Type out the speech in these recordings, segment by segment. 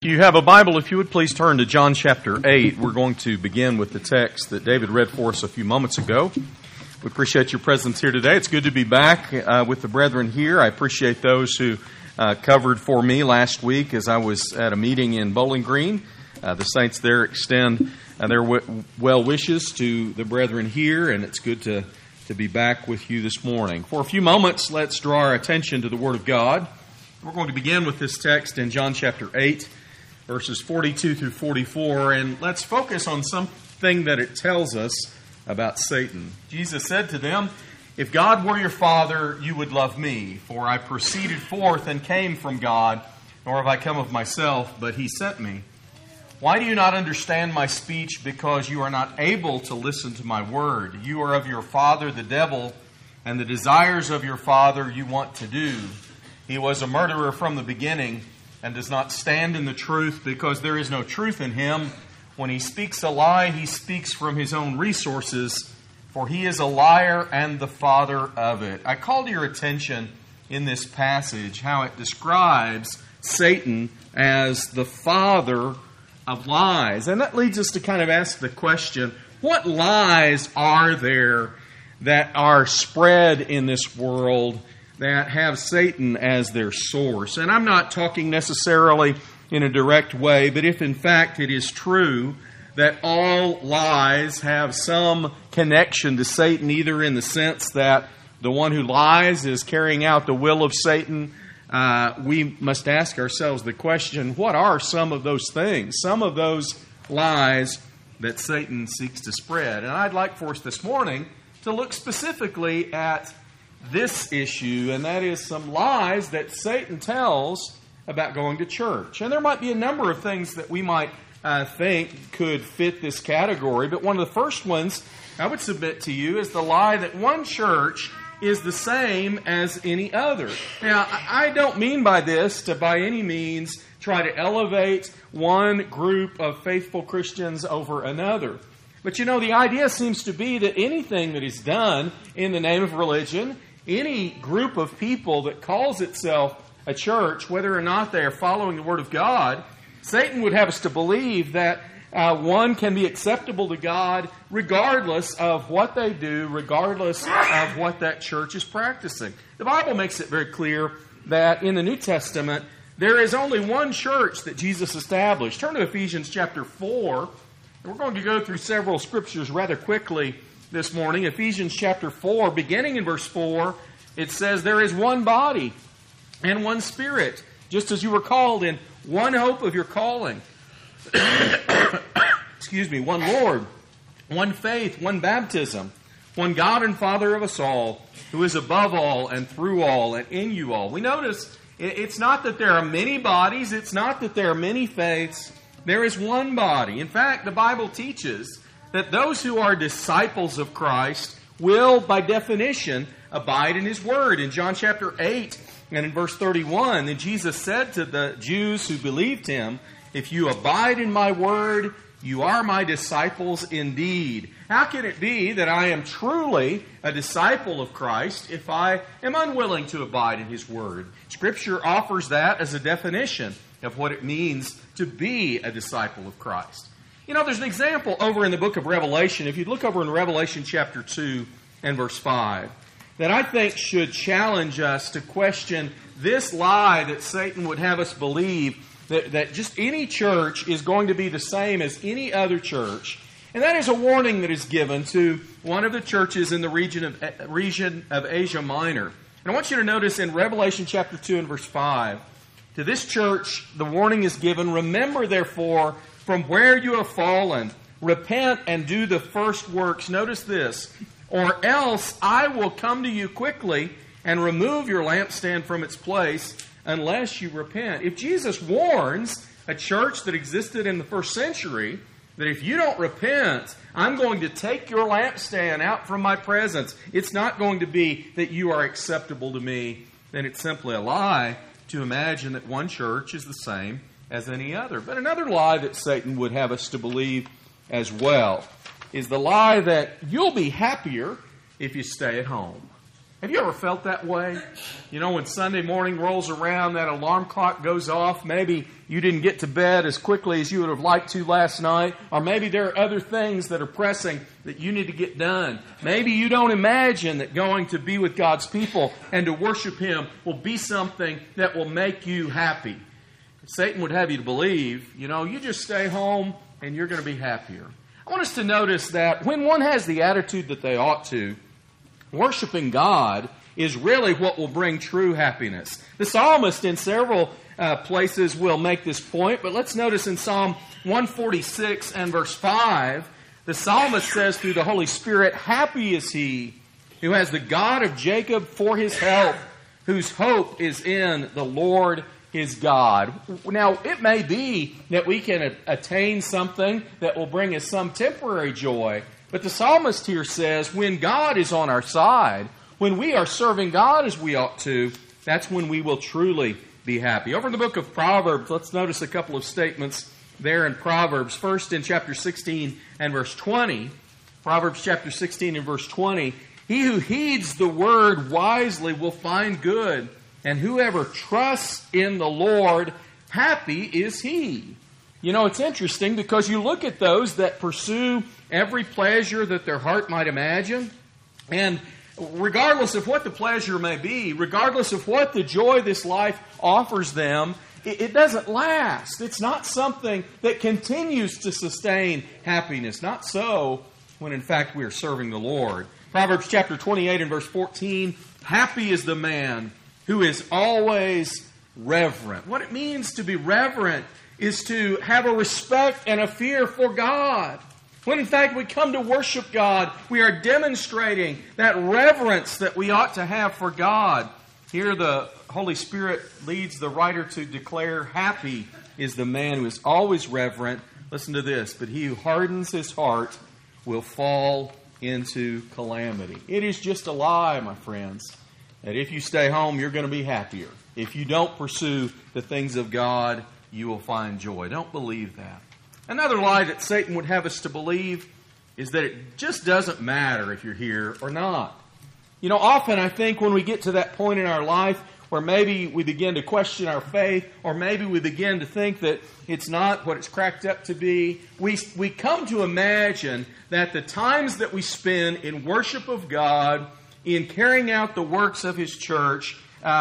If you have a Bible, if you would please turn to John chapter 8. We're going to begin with the text that David read for us a few moments ago. We appreciate your presence here today. It's good to be back with the brethren here. I appreciate those who covered for me last week as I was at a meeting in Bowling Green. The saints there extend their well wishes to the brethren here, and it's good to be back with you this morning. For a few moments, let's draw our attention to the Word of God. We're going to begin with this text in John chapter 8. Verses 42 through 44, and let's focus on something that it tells us about Satan. Jesus said to them, "If God were your Father, you would love me, for I proceeded forth and came from God, nor have I come of myself, but He sent me. Why do you not understand my speech? Because you are not able to listen to my word. You are of your father the devil, and the desires of your father you want to do. He was a murderer from the beginning, and does not stand in the truth, because there is no truth in him. When he speaks a lie, he speaks from his own resources, for he is a liar and the father of it." I call to your attention in this passage how it describes Satan as the father of lies. And that leads us to kind of ask the question, what lies are there that are spread in this world that have Satan as their source? And I'm not talking necessarily in a direct way, but if in fact it is true that all lies have some connection to Satan, either in the sense that the one who lies is carrying out the will of Satan, we must ask ourselves the question, what are some of those things, some of those lies that Satan seeks to spread? And I'd like for us this morning to look specifically at this issue, and that is some lies that Satan tells about going to church. And there might be a number of things that we might think could fit this category, but one of the first ones I would submit to you is the lie that one church is the same as any other. Now, I don't mean by this to by any means try to elevate one group of faithful Christians over another. But you know, the idea seems to be that anything that is done in the name of religion, any group of people that calls itself a church, whether or not they are following the Word of God, Satan would have us to believe that one can be acceptable to God regardless of what they do, regardless of what that church is practicing. The Bible makes it very clear that in the New Testament, there is only one church that Jesus established. Turn to Ephesians chapter 4. We're going to go through several scriptures rather quickly this morning. Ephesians chapter 4, beginning in verse 4, it says, "There is one body and one Spirit, just as you were called in one hope of your calling." One Lord, one faith, one baptism, one God and Father of us all, who is above all and through all and in you all. We notice it's not that there are many bodies, it's not that there are many faiths. There is one body. In fact, the Bible teaches that those who are disciples of Christ will, by definition, abide in His Word. In John chapter 8 and in verse 31, then Jesus said to the Jews who believed Him, "If you abide in my Word, you are my disciples indeed." How can it be that I am truly a disciple of Christ if I am unwilling to abide in His Word? Scripture offers that as a definition of what it means to be a disciple of Christ. You know, there's an example over in the book of Revelation. If you look over in Revelation chapter 2 and verse 5, that I think should challenge us to question this lie that Satan would have us believe, that just any church is going to be the same as any other church. And that is a warning that is given to one of the churches in the region of Asia Minor. And I want you to notice in Revelation chapter 2 and verse 5, to this church the warning is given, "Remember therefore from where you have fallen, repent and do the first works." Notice this, "Or else I will come to you quickly and remove your lampstand from its place unless you repent." If Jesus warns a church that existed in the first century that if you don't repent, I'm going to take your lampstand out from my presence, it's not going to be that you are acceptable to me, then it's simply a lie to imagine that one church is the same as any other. But another lie that Satan would have us to believe as well is the lie that you'll be happier if you stay at home. Have you ever felt that way? You know, when Sunday morning rolls around, that alarm clock goes off, maybe you didn't get to bed as quickly as you would have liked to last night, or maybe there are other things that are pressing that you need to get done. Maybe you don't imagine that going to be with God's people and to worship Him will be something that will make you happy. Satan would have you to believe, you just stay home and you're going to be happier. I want us to notice that when one has the attitude that they ought to, worshiping God is really what will bring true happiness. The psalmist in several places will make this point, but let's notice in Psalm 146 and verse 5, the psalmist says through the Holy Spirit, "Happy is he who has the God of Jacob for his help, whose hope is in the Lord his God." Now, it may be that we can attain something that will bring us some temporary joy, but the psalmist here says when God is on our side, when we are serving God as we ought to, that's when we will truly be happy. Over in the book of Proverbs, let's notice a couple of statements there in Proverbs. First, in chapter 16 and verse 20, Proverbs chapter 16 and verse 20, "He who heeds the word wisely will find good, and whoever trusts in the Lord, happy is he." It's interesting because you look at those that pursue every pleasure that their heart might imagine, and regardless of what the pleasure may be, regardless of what the joy this life offers them, it doesn't last. It's not something that continues to sustain happiness. Not so when in fact we are serving the Lord. Proverbs chapter 28 and verse 14, "Happy is the man who is always reverent." What it means to be reverent is to have a respect and a fear for God. When in fact we come to worship God, we are demonstrating that reverence that we ought to have for God. Here the Holy Spirit leads the writer to declare, "Happy is the man who is always reverent." Listen to this, "But he who hardens his heart will fall into calamity." It is just a lie, my friends, that if you stay home, you're going to be happier. If you don't pursue the things of God, you will find joy. Don't believe that. Another lie that Satan would have us to believe is that it just doesn't matter if you're here or not. Often I think when we get to that point in our life where maybe we begin to question our faith, or maybe we begin to think that it's not what it's cracked up to be, we come to imagine that the times that we spend in worship of God, in carrying out the works of His church,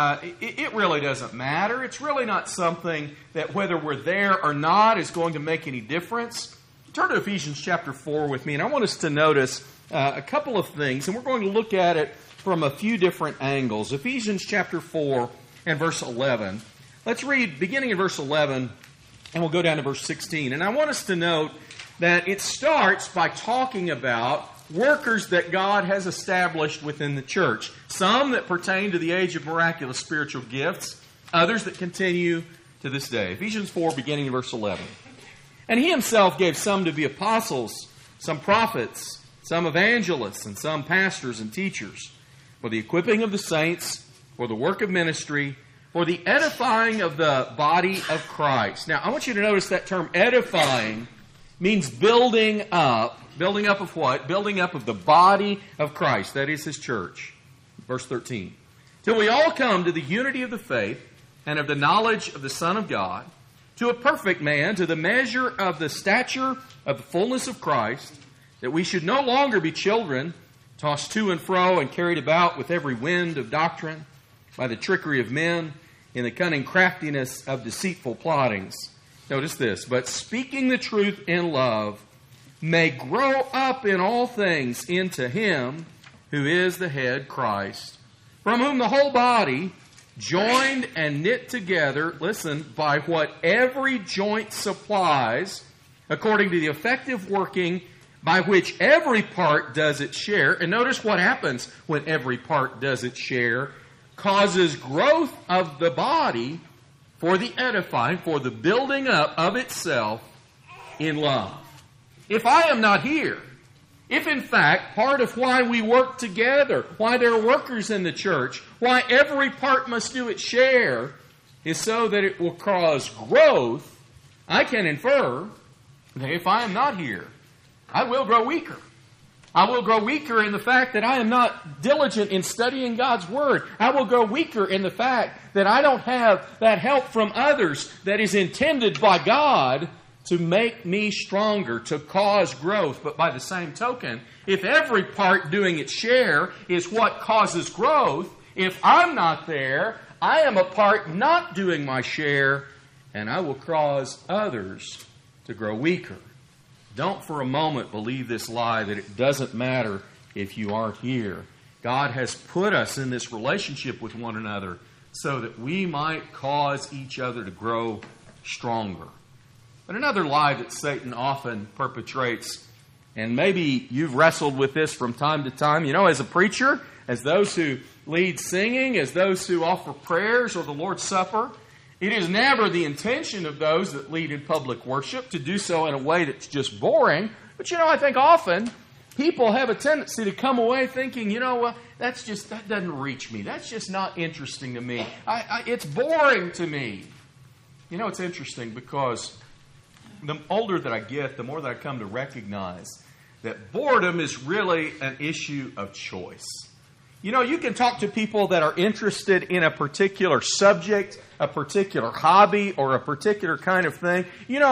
it really doesn't matter. It's really not something that whether we're there or not is going to make any difference. Turn to Ephesians chapter 4 with me, and I want us to notice a couple of things, and we're going to look at it from a few different angles. Ephesians chapter 4 and verse 11. Let's read beginning in verse 11, and we'll go down to verse 16. And I want us to note that it starts by talking about workers that God has established within the church. Some that pertain to the age of miraculous spiritual gifts, others that continue to this day. Ephesians 4, beginning in verse 11. "And He Himself gave some to be apostles, some prophets, some evangelists, and some pastors and teachers, for the equipping of the saints, for the work of ministry, for the edifying of the body of Christ." Now, I want you to notice that term edifying means building up. Building up of what? Building up of the body of Christ. That is His church. Verse 13. "Till we all come to the unity of the faith and of the knowledge of the Son of God, to a perfect man, to the measure of the stature of the fullness of Christ, that we should no longer be children, tossed to and fro and carried about with every wind of doctrine, by the trickery of men, in the cunning craftiness of deceitful plottings." Notice this, "But speaking the truth in love, may grow up in all things into Him who is the head, Christ, from whom the whole body, joined and knit together," listen, "by what every joint supplies, according to the effective working by which every part does its share," and notice what happens when every part does its share, "causes growth of the body for the edifying," for the building up of itself in love. If I am not here, if in fact part of why we work together, why there are workers in the church, why every part must do its share, is so that it will cause growth, I can infer that if I am not here, I will grow weaker. I will grow weaker in the fact that I am not diligent in studying God's Word. I will grow weaker in the fact that I don't have that help from others that is intended by God to make me stronger, to cause growth. But by the same token, if every part doing its share is what causes growth, if I'm not there, I am a part not doing my share, and I will cause others to grow weaker. Don't for a moment believe this lie that it doesn't matter if you aren't here. God has put us in this relationship with one another so that we might cause each other to grow stronger. But another lie that Satan often perpetrates, and maybe you've wrestled with this from time to time, as a preacher, as those who lead singing, as those who offer prayers or the Lord's Supper, it is never the intention of those that lead in public worship to do so in a way that's just boring. But I think often people have a tendency to come away thinking, that doesn't reach me. That's just not interesting to me. It's boring to me. It's interesting because the older that I get, the more that I come to recognize that boredom is really an issue of choice. You can talk to people that are interested in a particular subject, a particular hobby, or a particular kind of thing.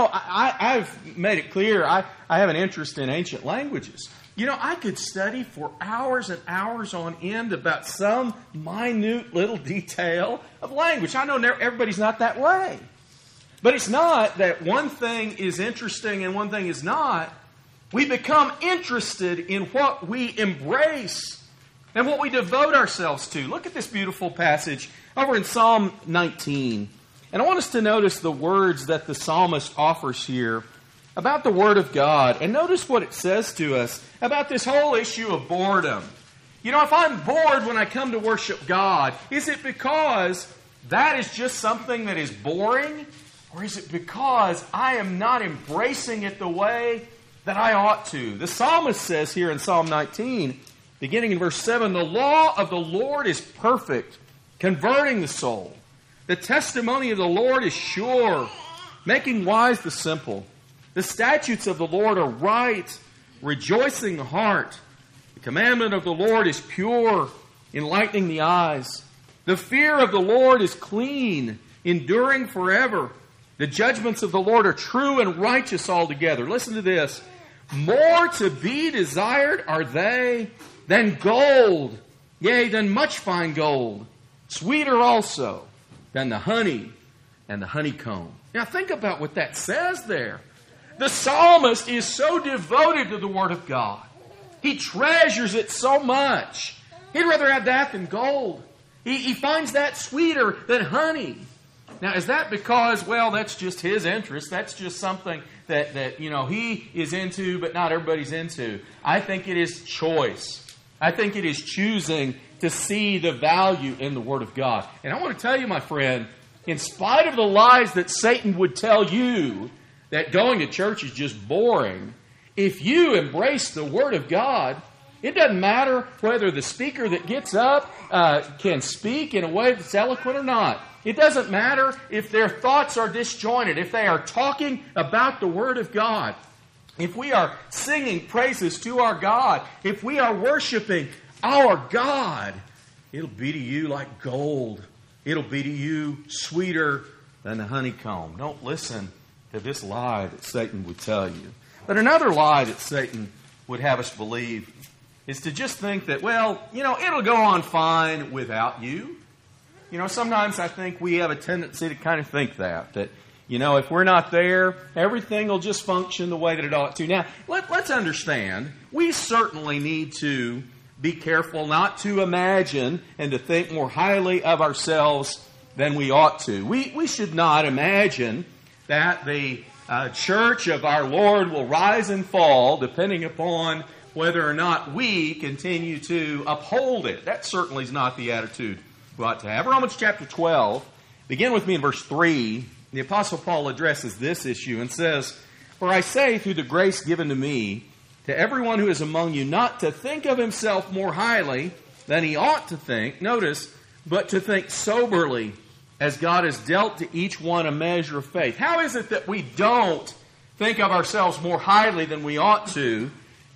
I've made it clear I have an interest in ancient languages. I could study for hours and hours on end about some minute little detail of language. I know everybody's not that way. But it's not that one thing is interesting and one thing is not. We become interested in what we embrace and what we devote ourselves to. Look at this beautiful passage over in Psalm 19. And I want us to notice the words that the psalmist offers here about the Word of God. And notice what it says to us about this whole issue of boredom. If I'm bored when I come to worship God, is it because that is just something that is boring? Or is it because I am not embracing it the way that I ought to? The psalmist says here in Psalm 19, beginning in verse 7, the law of the Lord is perfect, converting the soul. The testimony of the Lord is sure, making wise the simple. The statutes of the Lord are right, rejoicing the heart. The commandment of the Lord is pure, enlightening the eyes. The fear of the Lord is clean, enduring forever. The judgments of the Lord are true and righteous altogether. Listen to this. More to be desired are they than gold, yea, than much fine gold. Sweeter also than the honey and the honeycomb. Now think about what that says there. The psalmist is so devoted to the Word of God. He treasures it so much. He'd rather have that than gold. He finds that sweeter than honey. Now, is that because, that's just his interest? That's just something that he is into, but not everybody's into. I think it is choice. I think it is choosing to see the value in the Word of God. And I want to tell you, my friend, in spite of the lies that Satan would tell you that going to church is just boring, if you embrace the Word of God, it doesn't matter whether the speaker that gets up can speak in a way that's eloquent or not. It doesn't matter if their thoughts are disjointed, if they are talking about the Word of God. If we are singing praises to our God, if we are worshiping our God, it'll be to you like gold. It'll be to you sweeter than the honeycomb. Don't listen to this lie that Satan would tell you. But another lie that Satan would have us believe is to just think that, it'll go on fine without you. Sometimes I think we have a tendency to kind of think that if we're not there, everything will just function the way that it ought to. Now, let's understand, we certainly need to be careful not to imagine and to think more highly of ourselves than we ought to. We should not imagine that the church of our Lord will rise and fall depending upon whether or not we continue to uphold it. That certainly is not the attitude we ought to have. Romans chapter 12, begin with me in verse 3. The Apostle Paul addresses this issue and says, For I say, through the grace given to me, to everyone who is among you, not to think of himself more highly than he ought to think, notice, but to think soberly, as God has dealt to each one a measure of faith. How is it that we don't think of ourselves more highly than we ought to?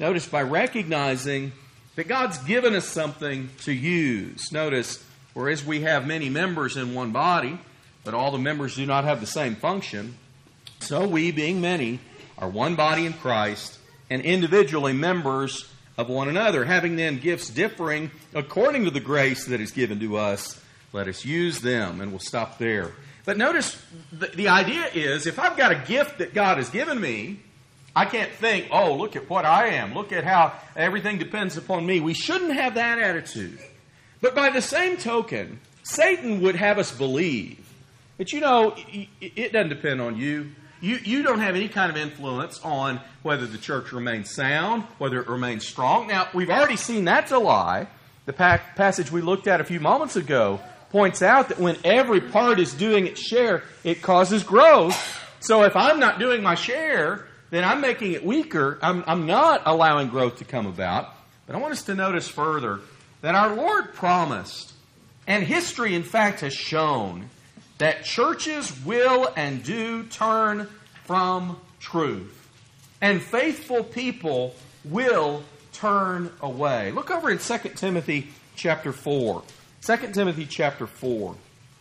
Notice, by recognizing that God's given us something to use. Notice, whereas we have many members in one body, but all the members do not have the same function, so we, being many, are one body in Christ, and individually members of one another, having then gifts differing according to the grace that is given to us. Let us use them, and we'll stop there. But notice, the idea is, if I've got a gift that God has given me, I can't think, oh, look at what I am. Look at how everything depends upon me. We shouldn't have that attitude. But by the same token, Satan would have us believe that, it doesn't depend on you. You don't have any kind of influence on whether the church remains sound, whether it remains strong. Now, we've already seen that's a lie. The passage we looked at a few moments ago points out that when every part is doing its share, it causes growth. So if I'm not doing my share, then I'm making it weaker. I'm not allowing growth to come about. But I want us to notice further that our Lord promised, and history in fact has shown, that churches will and do turn from truth. And faithful people will turn away. Look over in 2 Timothy chapter 4. 2 Timothy chapter 4.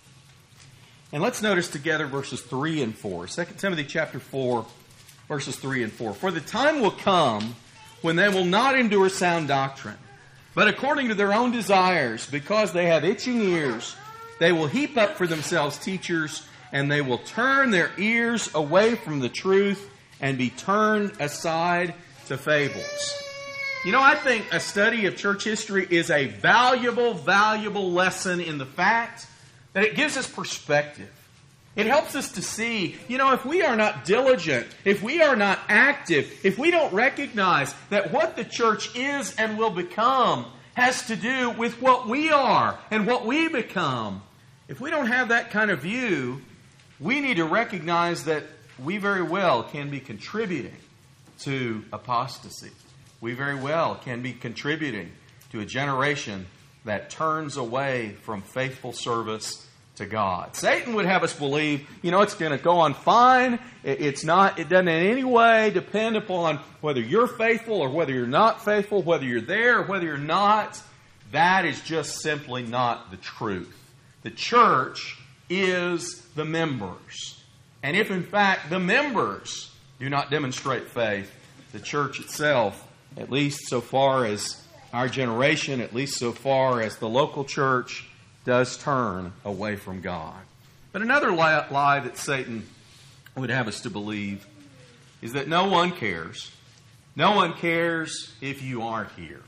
And let's notice together verses 3 and 4. 2 Timothy chapter 4, verses 3 and 4. For the time will come when they will not endure sound doctrine, but according to their own desires, because they have itching ears, they will heap up for themselves teachers, and they will turn their ears away from the truth and be turned aside to fables. I think a study of church history is a valuable lesson in the fact that it gives us perspective. It helps us to see, if we are not diligent, if we are not active, if we don't recognize that what the church is and will become has to do with what we are and what we become. If we don't have that kind of view, we need to recognize that we very well can be contributing to apostasy. We very well can be contributing to a generation that turns away from faithful service to God. Satan would have us believe, it's going to go on fine. It doesn't in any way depend upon whether you're faithful or whether you're not faithful, whether you're there or whether you're not. That is just simply not the truth. The church is the members. And if in fact the members do not demonstrate faith, the church itself, at least so far as our generation, at least so far as the local church, does turn away from God. But another lie that Satan would have us to believe is that no one cares. No one cares if you aren't here.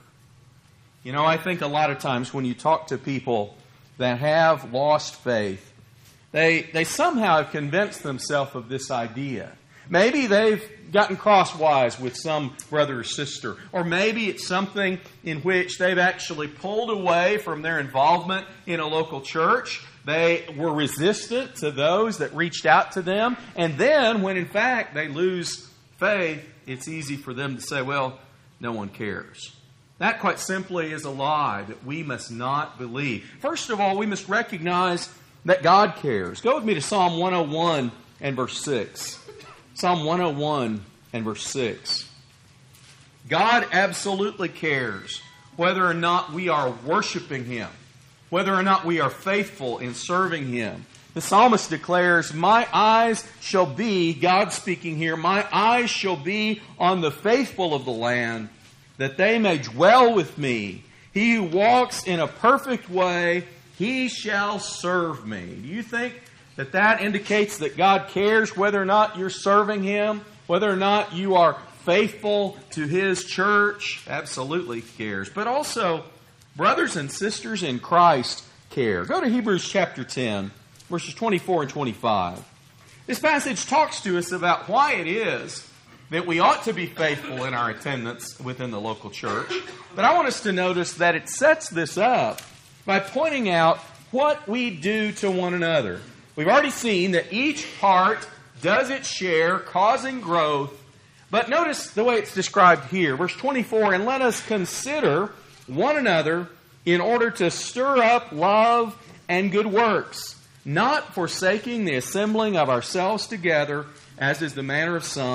I think a lot of times when you talk to people that have lost faith, they somehow have convinced themselves of this idea. Maybe they've gotten crosswise with some brother or sister, or maybe it's something in which they've actually pulled away from their involvement in a local church. They were resistant to those that reached out to them, and then when in fact they lose faith, it's easy for them to say, well, no one cares. That quite simply is a lie that we must not believe. First of all, we must recognize that God cares. Go with me to Psalm 101 and verse 6. Psalm 101 and verse 6. God absolutely cares whether or not we are worshiping Him, whether or not we are faithful in serving Him. The psalmist declares, my eyes shall be, God speaking here, my eyes shall be on the faithful of the land, that they may dwell with me. He who walks in a perfect way, he shall serve me. Do you think that indicates that God cares whether or not you're serving Him, whether or not you are faithful to His church? Absolutely cares. But also, brothers and sisters in Christ care. Go to Hebrews chapter 10, verses 24 and 25. This passage talks to us about why it is that we ought to be faithful in our attendance within the local church. But I want us to notice that it sets this up by pointing out what we do to one another. We've already seen that each part does its share, causing growth. But notice the way it's described here. Verse 24, and let us consider one another in order to stir up love and good works, not forsaking the assembling of ourselves together, as is the manner of some,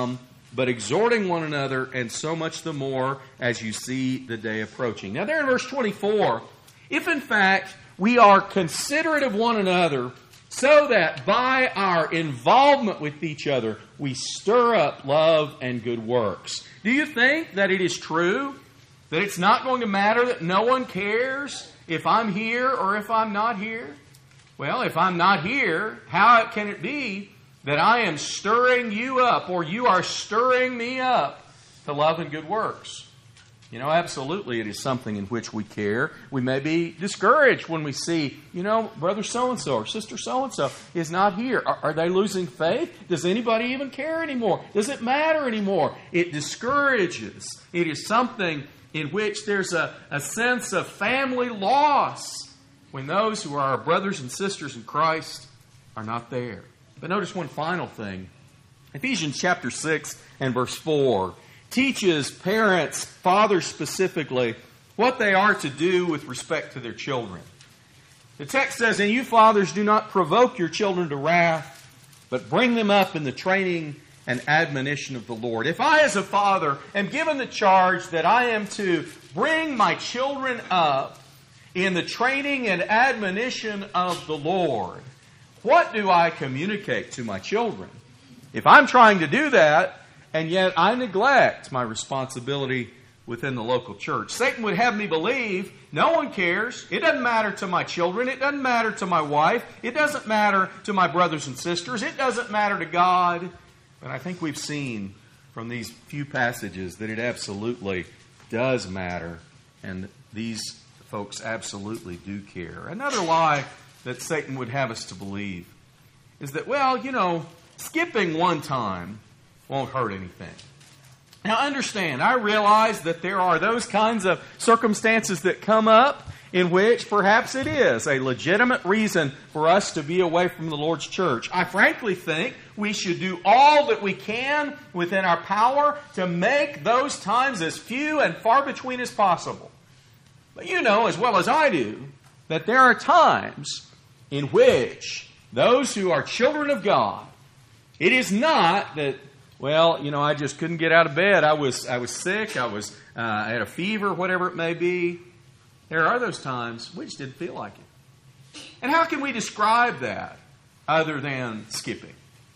but exhorting one another, and so much the more as you see the day approaching. Now there in verse 24, if in fact we are considerate of one another, so that by our involvement with each other we stir up love and good works. Do you think that it is true that it's not going to matter, that no one cares if I'm here or if I'm not here? Well, if I'm not here, how can it be that I am stirring you up, or you are stirring me up to love and good works? You know, absolutely it is something in which we care. We may be discouraged when we see, brother so-and-so or sister so-and-so is not here. Are they losing faith? Does anybody even care anymore? Does it matter anymore? It discourages. It is something in which there's a sense of family loss when those who are our brothers and sisters in Christ are not there. But notice one final thing. Ephesians chapter 6 and verse 4 teaches parents, fathers specifically, what they are to do with respect to their children. The text says, "And you fathers, do not provoke your children to wrath, but bring them up in the training and admonition of the Lord." If I as a father am given the charge that I am to bring my children up in the training and admonition of the Lord, what do I communicate to my children? If I'm trying to do that, and yet I neglect my responsibility within the local church, Satan would have me believe no one cares. It doesn't matter to my children. It doesn't matter to my wife. It doesn't matter to my brothers and sisters. It doesn't matter to God. But I think we've seen from these few passages that it absolutely does matter, and these folks absolutely do care. Another lie that Satan would have us to believe is that, skipping one time won't hurt anything. Now understand, I realize that there are those kinds of circumstances that come up in which perhaps it is a legitimate reason for us to be away from the Lord's church. I frankly think we should do all that we can within our power to make those times as few and far between as possible. But you know as well as I do that there are times in which those who are children of God, it is not that, I just couldn't get out of bed. I was sick. I had a fever, whatever it may be. There are those times we just didn't feel like it. And how can we describe that other than skipping?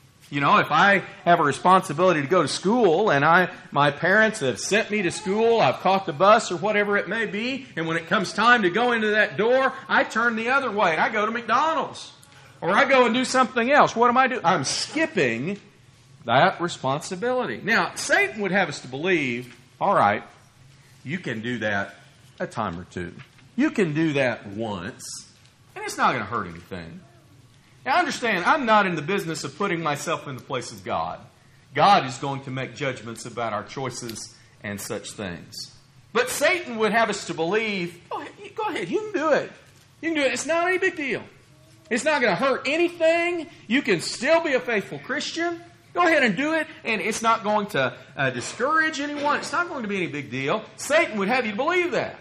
If I have a responsibility to go to school and my parents have sent me to school, I've caught the bus or whatever it may be, and when it comes time to go into that door, I turn the other way and I go to McDonald's. Or I go and do something else. What am I doing? I'm skipping that responsibility. Now, Satan would have us to believe, all right, you can do that a time or two. You can do that once, and it's not going to hurt anything. Now, understand, I'm not in the business of putting myself in the place of God. God is going to make judgments about our choices and such things. But Satan would have us to believe, go ahead, you can do it. You can do it. It's not any big deal. It's not going to hurt anything. You can still be a faithful Christian. Go ahead and do it, and it's not going to discourage anyone. It's not going to be any big deal. Satan would have you believe that.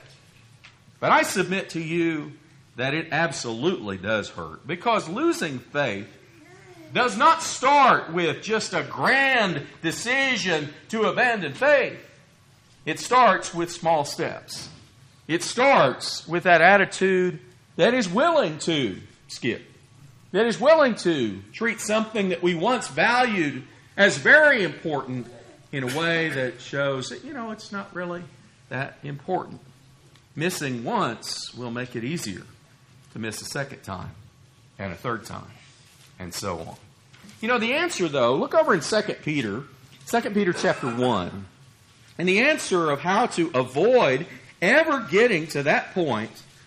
But I submit to you that it absolutely does hurt, because losing faith does not start with just a grand decision to abandon faith. It starts with small steps. It starts with that attitude that is willing to skip, that is willing to treat something that we once valued as very important in a way that shows that, it's not really that important. Missing once will make it easier to miss a second time and a third time and so on. The answer, though, look over in 2 Peter chapter 1. And the answer of how to avoid ever getting to that point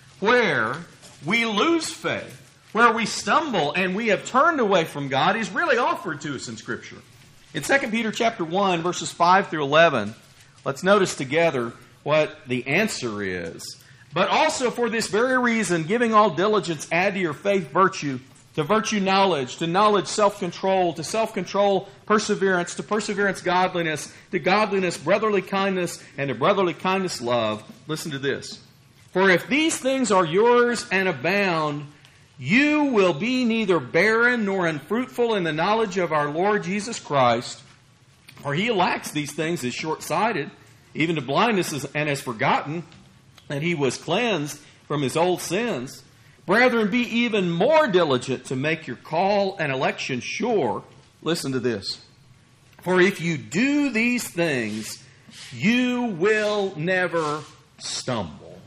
where we lose faith, where we stumble and we have turned away from God, is really offered to us in Scripture. In 2 Peter chapter 1, verses 5 through 11, let's notice together what the answer is. But also for this very reason, giving all diligence, add to your faith virtue, to virtue knowledge, to knowledge self-control, to self-control perseverance, to perseverance godliness, to godliness brotherly kindness, and to brotherly kindness love. Listen to this. For if these things are yours and abound, you will be neither barren nor unfruitful in the knowledge of our Lord Jesus Christ. For he who lacks these things is short-sighted, even to blindness, and has forgotten that he was cleansed from his old sins. Brethren, be even more diligent to make your call and election sure. Listen to this. For if you do these things, you will never stumble.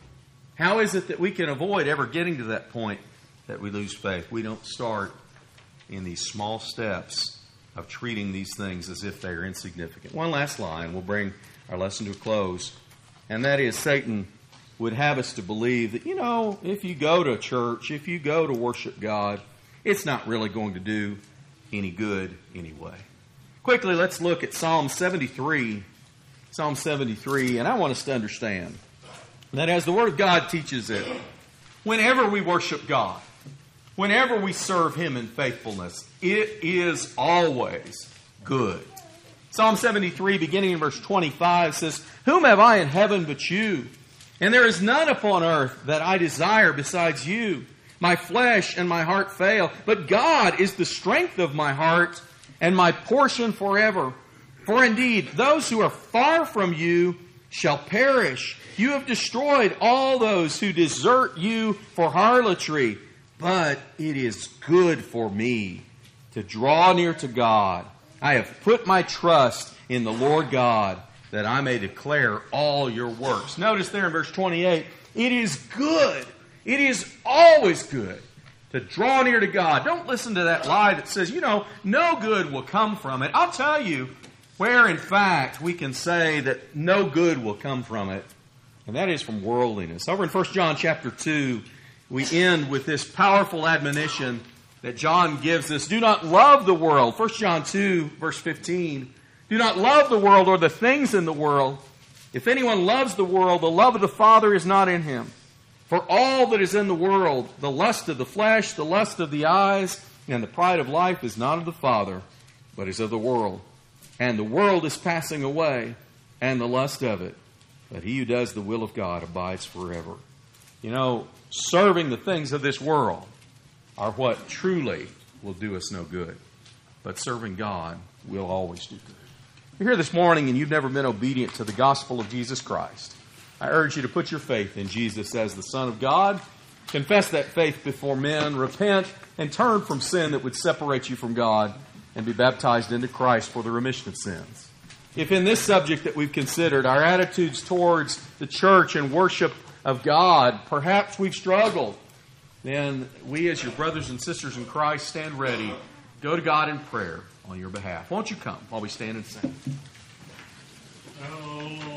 How is it that we can avoid ever getting to that point that we lose faith? We don't start in these small steps of treating these things as if they are insignificant. One last line. We'll bring our lesson to a close. And that is, Satan would have us to believe that, if you go to church, if you go to worship God, it's not really going to do any good anyway. Quickly, let's look at Psalm 73. Psalm 73, and I want us to understand that as the Word of God teaches it, whenever we worship God, whenever we serve Him in faithfulness, it is always good. Psalm 73, beginning in verse 25, says, Whom have I in heaven but you? And there is none upon earth that I desire besides you. My flesh and my heart fail, but God is the strength of my heart and my portion forever. For indeed, those who are far from you shall perish. You have destroyed all those who desert you for harlotry. But it is good for me to draw near to God. I have put my trust in the Lord God, that I may declare all your works. Notice there in verse 28, it is good. It is always good to draw near to God. Don't listen to that lie that says, no good will come from it. I'll tell you where, in fact, we can say that no good will come from it, and that is from worldliness. Over in 1 John chapter 2, we end with this powerful admonition that John gives us. Do not love the world. 1 John 2, verse 15. Do not love the world or the things in the world. If anyone loves the world, the love of the Father is not in him. For all that is in the world, the lust of the flesh, the lust of the eyes, and the pride of life is not of the Father, but is of the world. And the world is passing away, and the lust of it. But he who does the will of God abides forever. Serving the things of this world are what truly will do us no good. But serving God will always do good. If you're here this morning and you've never been obedient to the gospel of Jesus Christ, I urge you to put your faith in Jesus as the Son of God. Confess that faith before men, repent, and turn from sin that would separate you from God, and be baptized into Christ for the remission of sins. If in this subject that we've considered, our attitudes towards the church and worship of God, perhaps we've struggled, then we as your brothers and sisters in Christ stand ready, go to God in prayer on your behalf. Won't you come while we stand and sing?